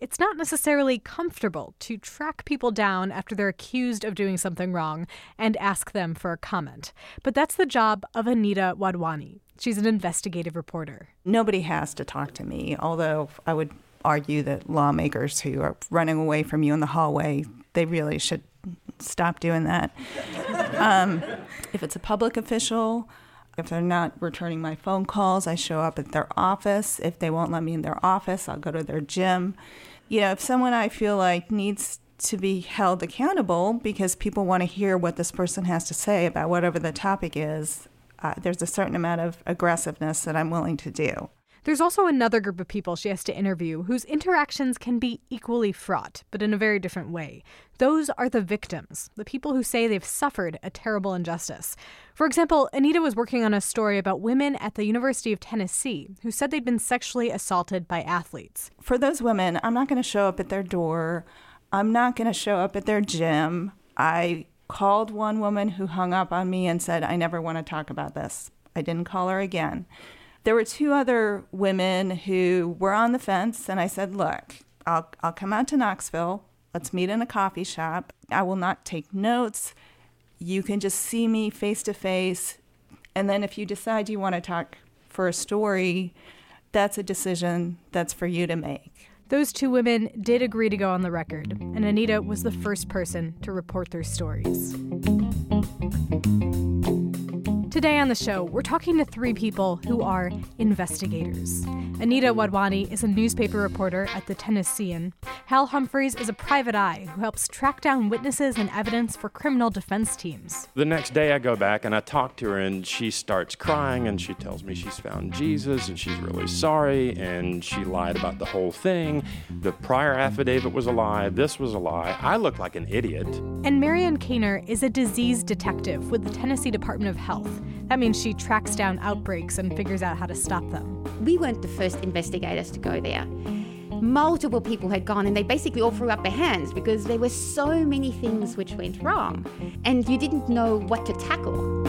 it's not necessarily comfortable to track people down after they're accused of doing something wrong and ask them for a comment. But that's the job of Anita Wadhwani. She's an investigative reporter. Nobody has to talk to me, although I would argue that lawmakers who are running away from you in the hallway, they really should stop doing that. If it's a public official, if they're not returning my phone calls, I show up at their office. If they won't let me in their office, I'll go to their gym. If someone I feel like needs to be held accountable because people want to hear what this person has to say about whatever the topic is, there's a certain amount of aggressiveness that I'm willing to do. There's also another group of people she has to interview whose interactions can be equally fraught, but in a very different way. Those are the victims, the people who say they've suffered a terrible injustice. For example, Anita was working on a story about women at the University of Tennessee who said they'd been sexually assaulted by athletes. For those women, I'm not going to show up at their door. I'm not going to show up at their gym. I called one woman who hung up on me and said, I never want to talk about this. I didn't call her again. There were two other women who were on the fence, and I said, look, I'll come out to Knoxville. Let's meet in a coffee shop. I will not take notes. You can just see me face to face. And then if you decide you want to talk for a story, that's a decision that's for you to make. Those two women did agree to go on the record, and Anita was the first person to report their stories. Today on the show, we're talking to three people who are investigators. Anita Wadhwani is a newspaper reporter at the Tennessean. Hal Humphreys is a private eye who helps track down witnesses and evidence for criminal defense teams. The next day I go back and I talk to her and she starts crying and she tells me she's found Jesus and she's really sorry and she lied about the whole thing. The prior affidavit was a lie. This was a lie. I look like an idiot. And Marianne Kaner is a disease detective with the Tennessee Department of Health. That means she tracks down outbreaks and figures out how to stop them. We weren't the first investigators to go there. Multiple people had gone and they basically all threw up their hands because there were so many things which went wrong and you didn't know what to tackle.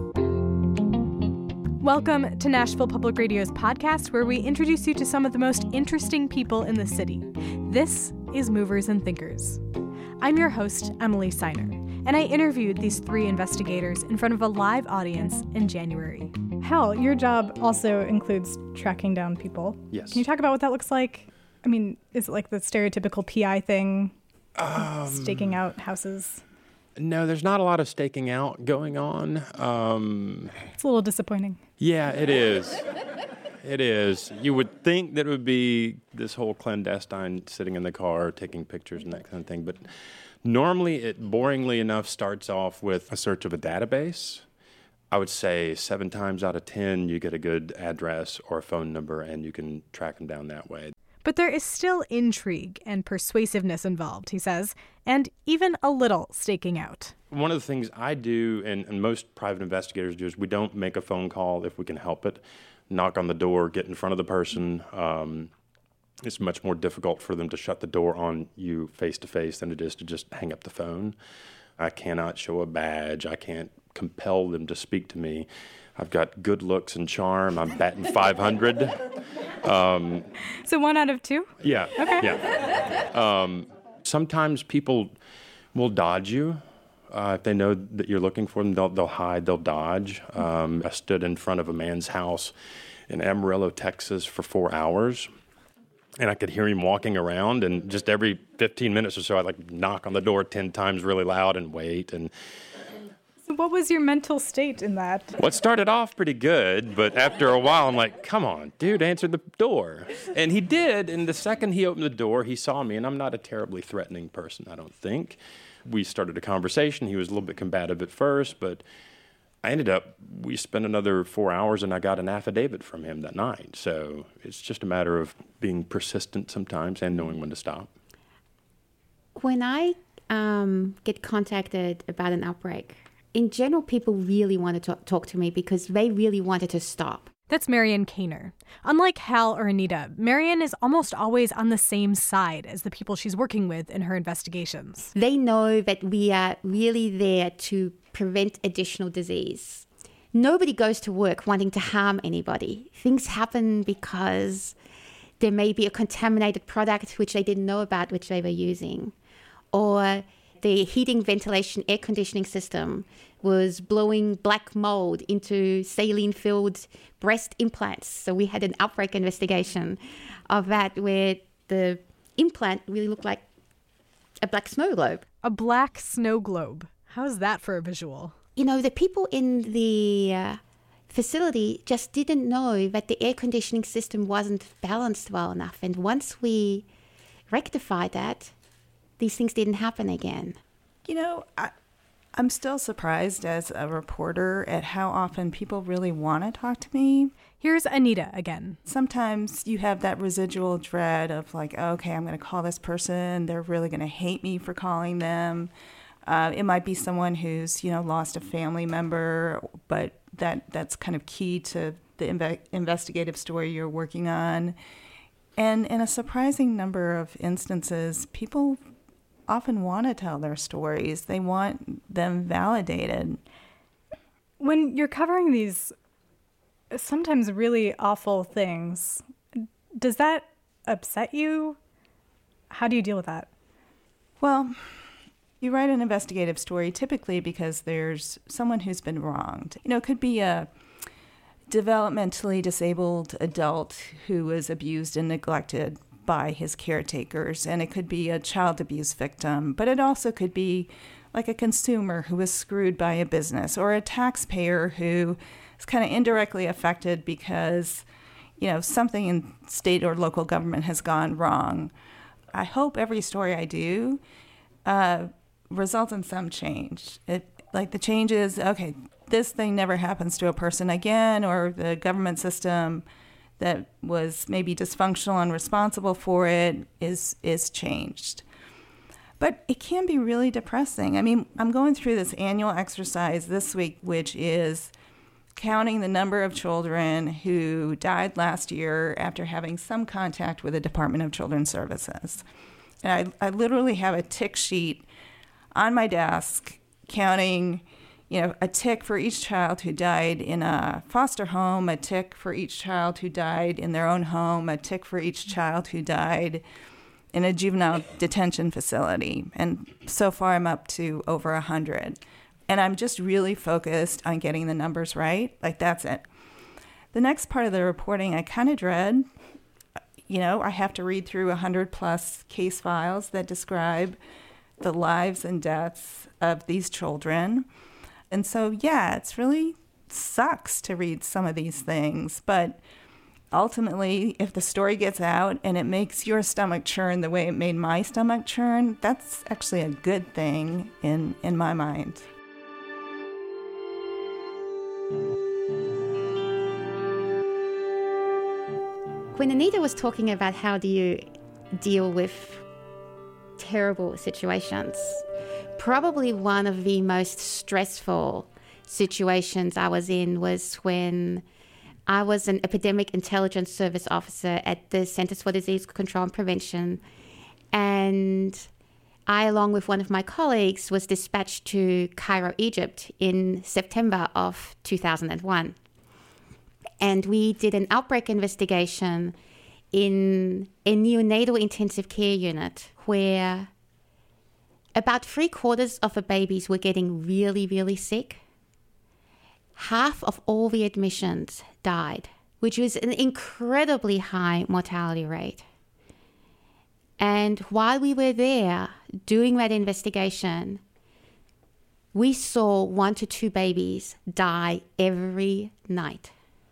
Welcome to Nashville Public Radio's podcast, where we introduce you to some of the most interesting people in the city. This is Movers and Thinkers. I'm your host, Emily Seiner, and I interviewed these three investigators in front of a live audience in January. Hal, your job also includes tracking down people. Yes. Can you talk about what that looks like? I mean, is it like the stereotypical PI thing, staking out houses? No, there's not a lot of staking out going on. It's a little disappointing. Yeah, it is. It is. You would think that it would be this whole clandestine sitting in the car, taking pictures and that kind of thing. But normally it, boringly enough, starts off with a search of a database. I would say 7 times out of 10, you get a good address or a phone number and you can track them down that way. But there is still intrigue and persuasiveness involved, he says, and even a little staking out. One of the things I do, and most private investigators do, is we don't make a phone call if we can help it. Knock on the door, get in front of the person. It's much more difficult for them to shut the door on you face-to-face than it is to just hang up the phone. I cannot show a badge. I can't compel them to speak to me. I've got good looks and charm. I'm batting 500. So 1 out of 2? Yeah. Okay. Yeah. Sometimes people will dodge you. If they know that you're looking for them, they'll hide, they'll dodge. I stood in front of a man's house in Amarillo, Texas for 4 hours. And I could hear him walking around, and just every 15 minutes or so, I'd knock on the door 10 times really loud and wait. And so what was your mental state in that? Well, it started off pretty good, but after a while, I'm like, come on, dude, answer the door. And he did, and the second he opened the door, he saw me, and I'm not a terribly threatening person, I don't think. We started a conversation. He was a little bit combative at first, but we spent another 4 hours, and I got an affidavit from him that night. So it's just a matter of being persistent sometimes and knowing when to stop. When I get contacted about an outbreak, in general, people really want to talk to me because they really wanted to stop. That's Marianne Kaner. Unlike Hal or Anita, Marianne is almost always on the same side as the people she's working with in her investigations. They know that we are really there to prevent additional disease. Nobody goes to work wanting to harm anybody. Things happen because there may be a contaminated product which they didn't know about, which they were using. Or the heating, ventilation, air conditioning system was blowing black mold into saline-filled breast implants. So we had an outbreak investigation of that where the implant really looked like a black snow globe. A black snow globe. How's that for a visual? You know, the people in the facility just didn't know that the air conditioning system wasn't balanced well enough. And once we rectified that, these things didn't happen again. You know, I'm still surprised as a reporter at how often people really want to talk to me. Here's Anita again. Sometimes you have that residual dread of like, okay, I'm going to call this person. They're really going to hate me for calling them. It might be someone who's, lost a family member, but that's kind of key to the investigative story you're working on. And in a surprising number of instances, people often want to tell their stories. They want them validated. When you're covering these sometimes really awful things, does that upset you? How do you deal with that? Well, you write an investigative story typically because there's someone who's been wronged. It could be a developmentally disabled adult who was abused and neglected by his caretakers, and it could be a child abuse victim, but it also could be like a consumer who was screwed by a business, or a taxpayer who is kind of indirectly affected because, something in state or local government has gone wrong. I hope every story I do results in some change. The change is, okay, this thing never happens to a person again, or the government system that was maybe dysfunctional and responsible for it is changed. But it can be really depressing. I mean, I'm going through this annual exercise this week, which is counting the number of children who died last year after having some contact with the Department of Children's Services. And I literally have a tick sheet on my desk counting a tick for each child who died in a foster home, a tick for each child who died in their own home, a tick for each child who died in a juvenile detention facility. And so far I'm up to over 100. And I'm just really focused on getting the numbers right. That's it. The next part of the reporting I kind of dread. I have to read through 100+ case files that describe the lives and deaths of these children. And so, it's really sucks to read some of these things. But ultimately, if the story gets out and it makes your stomach churn the way it made my stomach churn, that's actually a good thing in my mind. When Anita was talking about how do you deal with terrible situations, probably one of the most stressful situations I was in was when I was an epidemic intelligence service officer at the Centers for Disease Control and Prevention, and I, along with one of my colleagues, was dispatched to Cairo, Egypt in September of 2001. And we did an outbreak investigation in a neonatal intensive care unit where about 3/4 of the babies were getting really, really sick. Half of all the admissions died, which was an incredibly high mortality rate. And while we were there doing that investigation, we saw 1 to 2 babies die every night.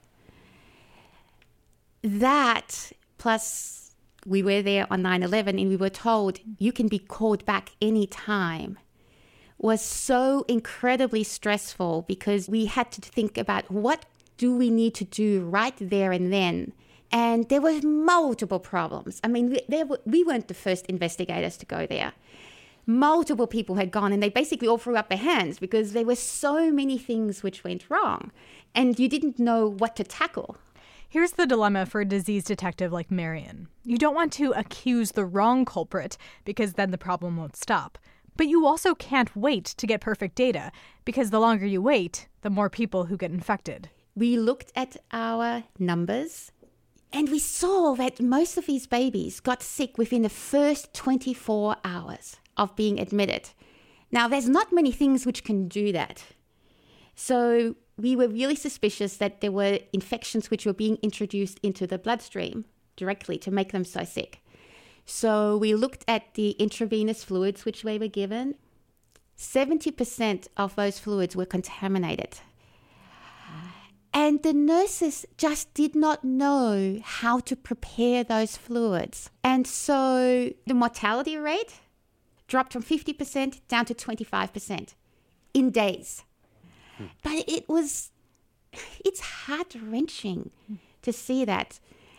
That, plus we were there on 9/11 and we were told you can be called back anytime, was so incredibly stressful because we had to think about what do we need to do right there and then. And there were multiple problems. I mean, we weren't the first investigators to go there. Multiple people had gone and they basically all threw up their hands because there were so many things which went wrong and you didn't know what to tackle. Here's the dilemma for a disease detective like Marion. You don't want to accuse the wrong culprit because then the problem won't stop. But you also can't wait to get perfect data because the longer you wait, the more people who get infected. We looked at our numbers. And we saw that most of these babies got sick within the first 24 hours of being admitted. Now, there's not many things which can do that. So we were really suspicious that there were infections which were being introduced into the bloodstream directly to make them so sick. So we looked at the intravenous fluids which they were given. 70% of those fluids were contaminated. And the nurses just did not know how to prepare those fluids. And so the mortality rate dropped from 50% down to 25% in days. But it's heart-wrenching to see that.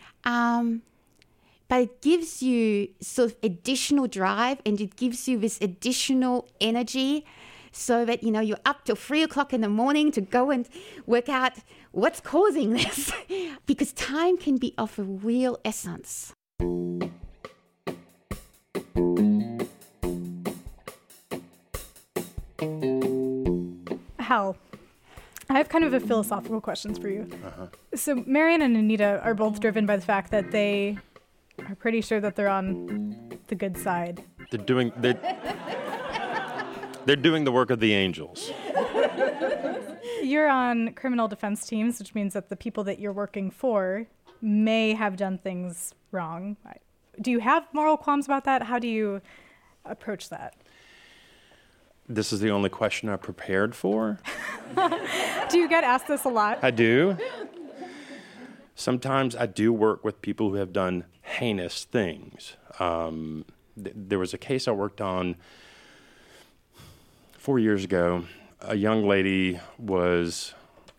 But it gives you sort of additional drive, and it gives you this additional energy so that, you're up till 3 o'clock in the morning to go and work out what's causing this. Because time can be of a real essence. Hal, I have kind of a philosophical questions for you. So Marion and Anita are both driven by the fact that they are pretty sure that they're on the good side. They're doing the work of the angels. You're on criminal defense teams, which means that the people that you're working for may have done things wrong. Do you have moral qualms about that? How do you approach that? This is the only question I prepared for. Do you get asked this a lot? I do. Sometimes I do work with people who have done heinous things. There was a case I worked on 4 years ago. A young lady was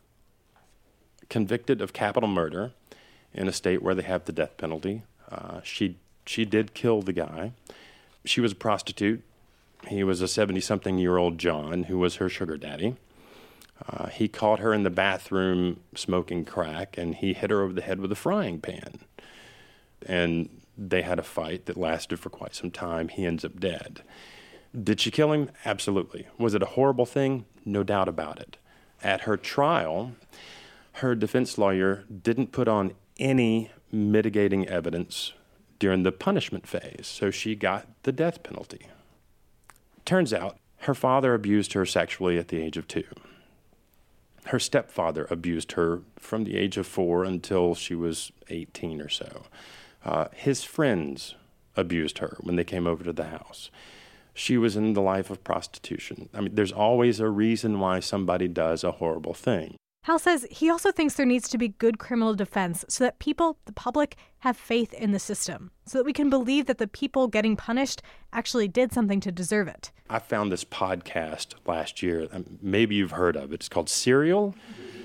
convicted of capital murder in a state where they have the death penalty. She did kill the guy. She was a prostitute. He was a 70-something-year-old John who was her sugar daddy. He caught her in the bathroom smoking crack, and he hit her over the head with a frying pan. And they had a fight that lasted for quite some time. He ends up dead. Did she kill him? Absolutely. Was it a horrible thing? No doubt about it. At her trial, her defense lawyer didn't put on any mitigating evidence during the punishment phase, so she got the death penalty. Turns out her father abused her sexually at the age of 2. Her stepfather abused her from the age of 4 until she was 18 or so. His friends abused her when they came over to the house. She was in the life of prostitution. I mean, there's always a reason why somebody does a horrible thing. Hal says he also thinks there needs to be good criminal defense so that people, the public, have faith in the system, so that we can believe that the people getting punished actually did something to deserve it. I found this podcast last year. Maybe you've heard of it. It's called Serial.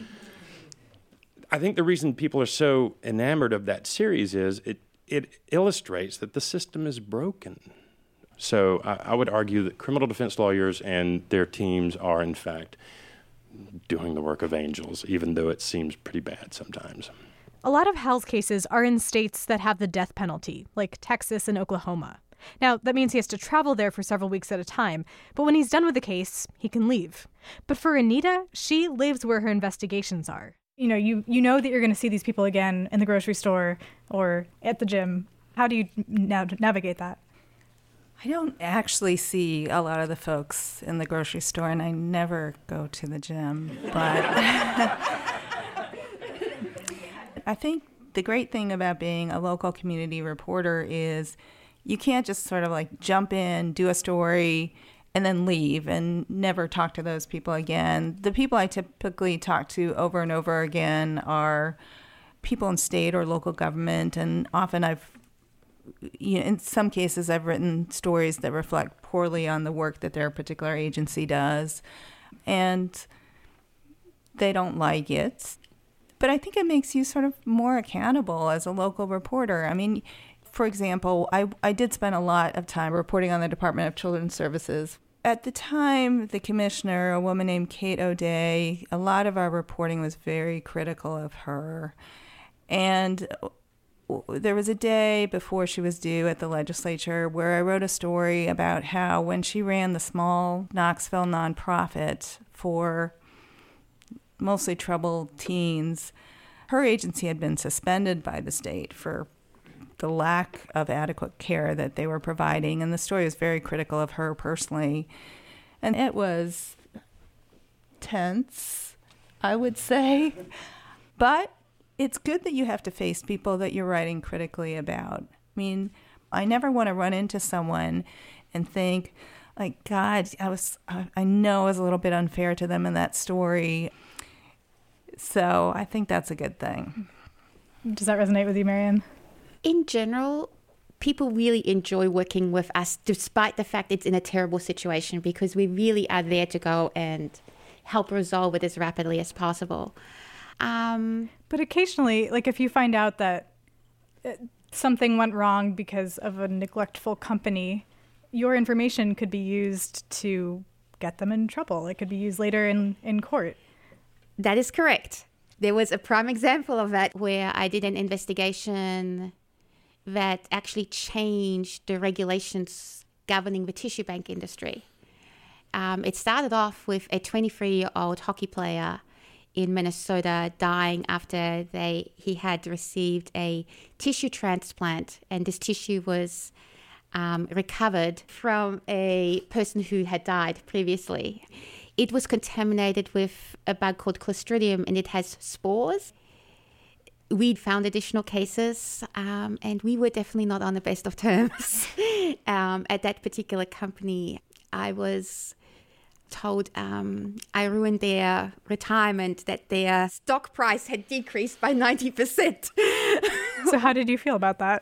I think the reason people are so enamored of that series is it illustrates that the system is broken. So I would argue that criminal defense lawyers and their teams are, in fact, doing the work of angels, even though it seems pretty bad sometimes. A lot of Hal's cases are in states that have the death penalty, like Texas and Oklahoma. Now, that means he has to travel there for several weeks at a time, but when he's done with the case, he can leave. But for Anita, she lives where her investigations are. You know that you're going to see these people again in the grocery store or at the gym. How do you navigate that? I don't actually see a lot of the folks in the grocery store, and I never go to the gym. But I think the great thing about being a local community reporter is you can't just sort of like jump in, do a story, and then leave and never talk to those people again. The people I typically talk to over and over again are people in state or local government, and often in some cases, I've written stories that reflect poorly on the work that their particular agency does, and they don't like it. But I think it makes you sort of more accountable as a local reporter. I mean, for example, I did spend a lot of time reporting on the Department of Children's Services. At the time, the commissioner, a woman named Kate O'Day, a lot of our reporting was very critical of her. And there was a day before she was due at the legislature where I wrote a story about how when she ran the small Knoxville nonprofit for mostly troubled teens, Her agency had been suspended by the state for the lack of adequate care that they were providing, and the story was very critical of her personally. And it was tense, I would say. But it's good that you have to face people that you're writing critically about. I mean, I never want to run into someone and think, like, God, I know it was a little bit unfair to them in that story. So I think that's a good thing. Does that resonate with you, Marianne? In general, people really enjoy working with us despite the fact it's in a terrible situation, because we really are there to go and help resolve it as rapidly as possible. But occasionally, like if you find out that something went wrong because of a neglectful company, your information could be used to get them in trouble. It could be used later in court. That is correct. There was a prime example of that where I did an investigation that actually changed the regulations governing the tissue bank industry. It started off with a 23-year-old hockey player in Minnesota dying after he had received a tissue transplant, and this tissue was recovered from a person who had died previously. It was contaminated with a bug called Clostridium, and it has spores. We'd found additional cases, and we were definitely not on the best of terms at that particular company. I was told I ruined their retirement, that their stock price had decreased by 90%. So how did you feel about that?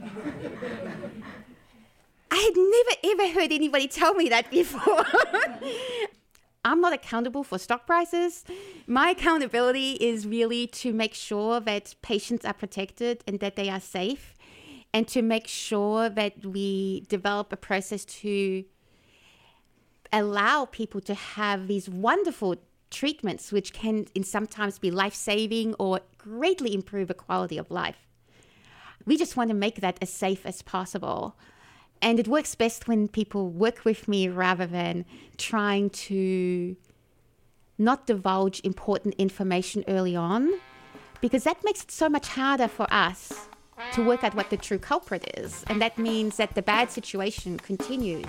I had never ever heard anybody tell me that before. I'm not accountable for stock prices. My accountability is really to make sure that patients are protected and that they are safe, and to make sure that we develop a process to allow people to have these wonderful treatments, which can sometimes be life-saving or greatly improve the quality of life. We just want to make that as safe as possible. And it works best when people work with me rather than trying to not divulge important information early on, because that makes it so much harder for us to work out what the true culprit is. And that means that the bad situation continues.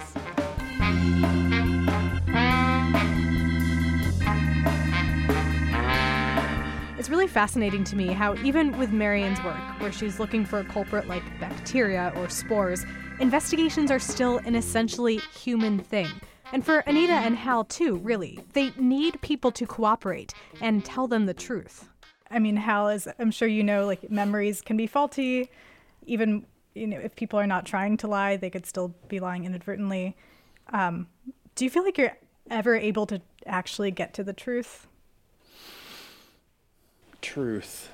It's really fascinating to me how even with Marianne's work, where she's looking for a culprit like bacteria or spores, investigations are still an essentially human thing. And for Anita and Hal too, really. They need people to cooperate and tell them the truth. I mean, Hal, as I'm sure you know, like, memories can be faulty. Even, if people are not trying to lie, they could still be lying inadvertently. Do you feel like you're ever able to actually get to the truth? Truth.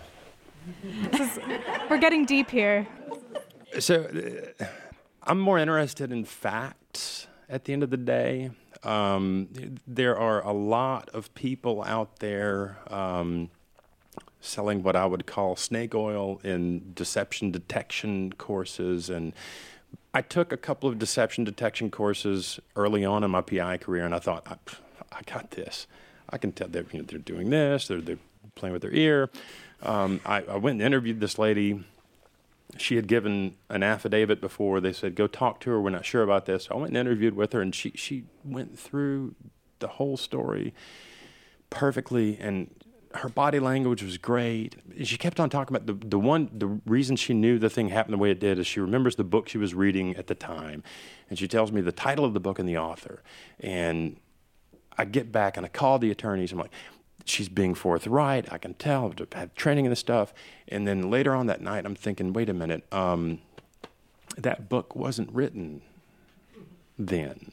We're getting deep here. So I'm more interested in facts at the end of the day. There are a lot of people out there selling what I would call snake oil in deception detection courses. And I took a couple of deception detection courses early on in my PI career, and I thought, I got this. I can tell they're doing this, they're playing with their ear. I went and interviewed this lady. She had given an affidavit before. They said, go talk to her. We're not sure about this. So I went and interviewed with her, and she went through the whole story perfectly, and her body language was great. She kept on talking about the reason she knew the thing happened the way it did is she remembers the book she was reading at the time, and she tells me the title of the book and the author. And I get back and I call the attorneys. I'm like, she's being forthright. I can tell. I've had training in this stuff. And then later on that night, I'm thinking, wait a minute, that book wasn't written then.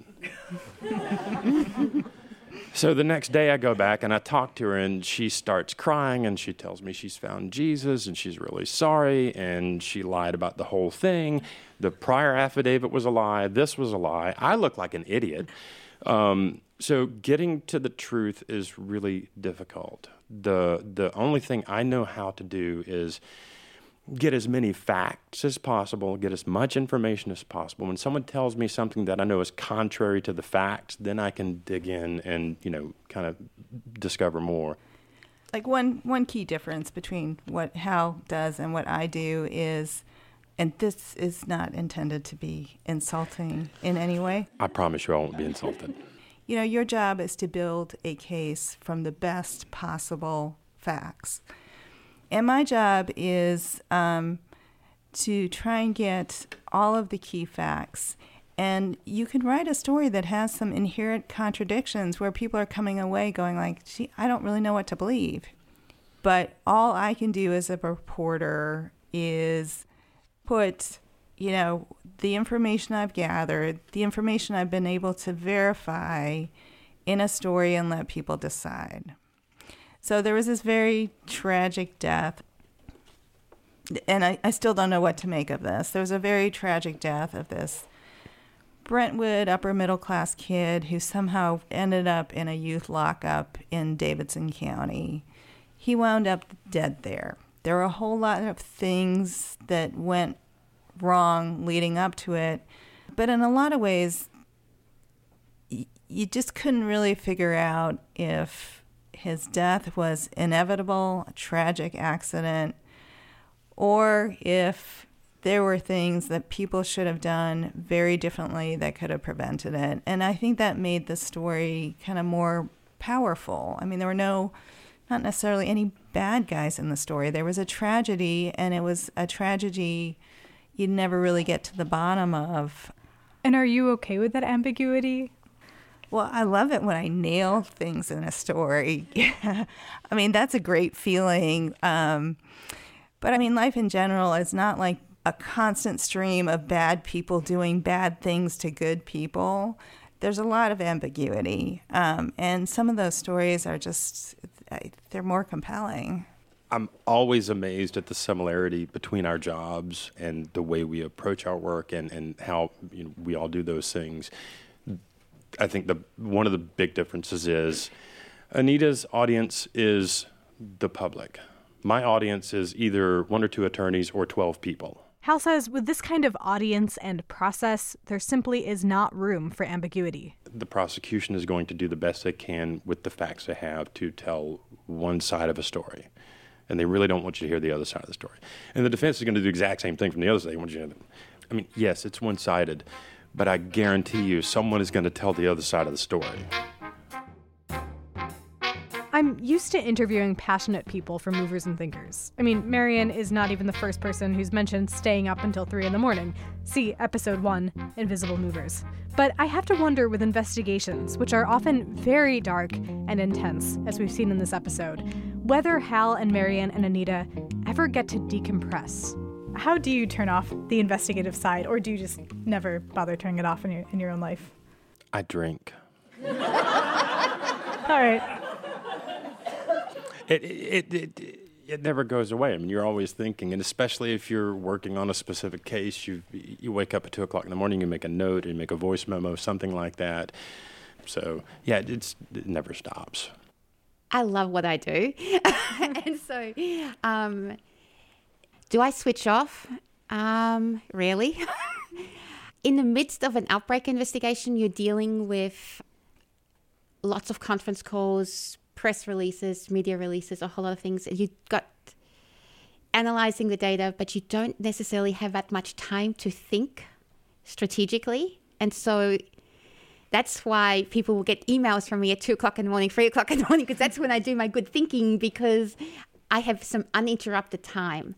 So the next day I go back and I talk to her, and she starts crying, and she tells me she's found Jesus and she's really sorry, and she lied about the whole thing. The prior affidavit was a lie. This was a lie. I look like an idiot. So getting to the truth is really difficult. The only thing I know how to do is get as many facts as possible, get as much information as possible. When someone tells me something that I know is contrary to the facts, then I can dig in and, kind of discover more. Like one key difference between what Hal does and what I do is, and this is not intended to be insulting in any way. I promise you I won't be insulted. You know, your job is to build a case from the best possible facts. And my job is to try and get all of the key facts. And you can write a story that has some inherent contradictions where people are coming away going like, gee, I don't really know what to believe. But all I can do as a reporter is put, you know, the information I've gathered, the information I've been able to verify in a story and let people decide. So there was this very tragic death, and I still don't know what to make of this. There was a very tragic death of this Brentwood upper middle class kid who somehow ended up in a youth lockup in Davidson County. He wound up dead there. There were a whole lot of things that went wrong leading up to it, but in a lot of ways, you just couldn't really figure out if his death was inevitable, a tragic accident, or if there were things that people should have done very differently that could have prevented it. And I think that made the story kind of more powerful. I mean, there were not necessarily any bad guys in the story. There was a tragedy, and it was a tragedy you'd never really get to the bottom of. And are you okay with that ambiguity? Well, I love it when I nail things in a story. I mean, that's a great feeling. But I mean, life in general is not like a constant stream of bad people doing bad things to good people. There's a lot of ambiguity. And some of those stories are just, they're more compelling. I'm always amazed at the similarity between our jobs and the way we approach our work and how we all do those things. I think one of the big differences is Anita's audience is the public. My audience is either 1 or 2 attorneys or 12 people. Hal says with this kind of audience and process, there simply is not room for ambiguity. The prosecution is going to do the best they can with the facts they have to tell one side of a story. And they really don't want you to hear the other side of the story. And the defense is going to do the exact same thing from the other side. They want you to, I mean, yes, it's one-sided, but I guarantee you someone is going to tell the other side of the story. I'm used to interviewing passionate people for Movers and Thinkers. I mean, Marian is not even the first person who's mentioned staying up until 3 a.m. See episode 1, Invisible Movers. But I have to wonder with investigations, which are often very dark and intense, as we've seen in this episode, whether Hal and Marian and Anita ever get to decompress. How do you turn off the investigative side, or do you just never bother turning it off in your own life? I drink. All right. It never goes away. I mean, you're always thinking, and especially if you're working on a specific case, you wake up at 2 o'clock in the morning, you make a note, or you make a voice memo, something like that. So, yeah, it never stops. I love what I do. And so, do I switch off? Really? In the midst of an outbreak investigation, you're dealing with lots of conference calls, press releases, media releases, a whole lot of things. You've got analyzing the data, but you don't necessarily have that much time to think strategically. And so that's why people will get emails from me at 2 o'clock in the morning, 3 o'clock in the morning, because that's when I do my good thinking, because I have some uninterrupted time.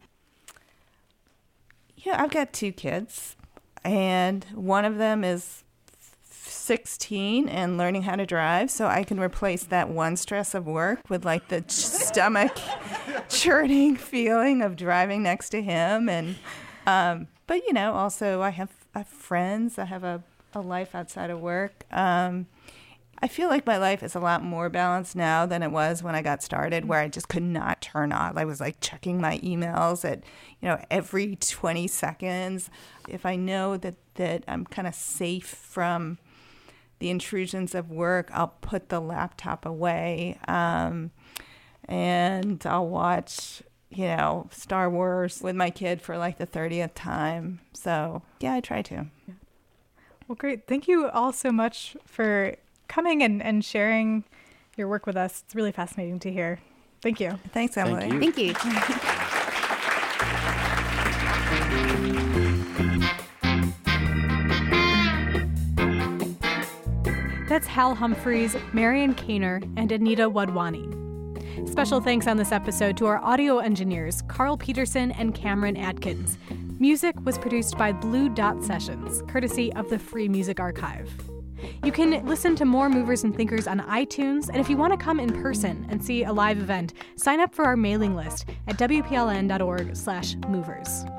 Yeah, I've got 2 kids, and one of them is 16 and learning how to drive, so I can replace that one stress of work with like the stomach churning feeling of driving next to him. And but also I have friends. I have a life outside of work. I feel like my life is a lot more balanced now than it was when I got started, where I just could not turn off. I was like checking my emails at every 20 seconds. If I know that I'm kind of safe from the intrusions of work, I'll put the laptop away, and I'll watch, Star Wars with my kid for like the 30th time. So yeah, I try to. Yeah. Well, great. Thank you all so much for coming and sharing your work with us. It's really fascinating to hear. Thank you. Thanks, Emily. Thank Thank you. That's Hal Humphreys, Marion Kaner, and Anita Wadhwani. Special thanks on this episode to our audio engineers, Carl Peterson and Cameron Atkins. Music was produced by Blue Dot Sessions, courtesy of the Free Music Archive. You can listen to more Movers and Thinkers on iTunes, and if you want to come in person and see a live event, sign up for our mailing list at wpln.org/movers.